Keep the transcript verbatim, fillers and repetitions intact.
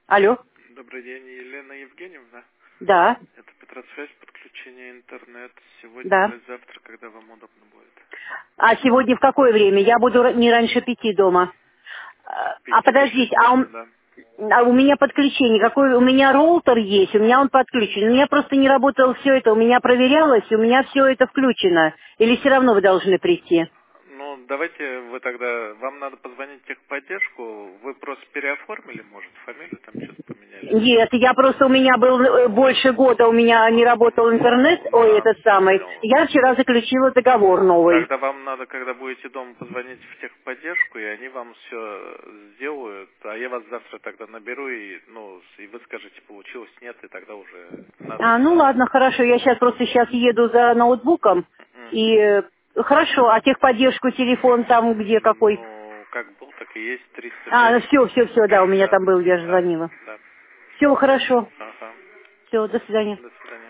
Алло. Добрый день, Елена Евгеньевна. Да. Это Петросвязь, подключение интернет. Сегодня Да. или завтра, когда вам удобно будет. А сегодня в какое время? Я буду р- не раньше пяти дома. А а Пяти до подождите, шести, а, ну он- да. а у меня подключение, какой у меня роутер есть, у меня он подключен. У меня просто не работало все это, у меня проверялось, у меня все это включено. Или все равно вы должны прийти? Ну, давайте вы тогда, вам надо позвонить в техподдержку. Вы просто переоформили, может, фамилию там что-то поменяли. Нет, я просто, у меня был э, больше года, у меня не работал интернет, ой, А, этот самый. понял. Я вчера заключила договор новый. Тогда вам надо, когда будете дома, позвонить в техподдержку, и они вам все сделают. А я вас завтра тогда наберу, и, ну, и вы скажете, получилось, нет, и тогда уже надо А, ну сюда. ладно, хорошо, я сейчас просто сейчас еду за ноутбуком. Мгм. И э, хорошо, а техподдержку телефон там где какой? Ну, как был, так и есть триста А, пять. все, все, все, да, у меня Да, там был, я же да, звонила. да. Все, хорошо. Ага. Все, до свидания. До свидания.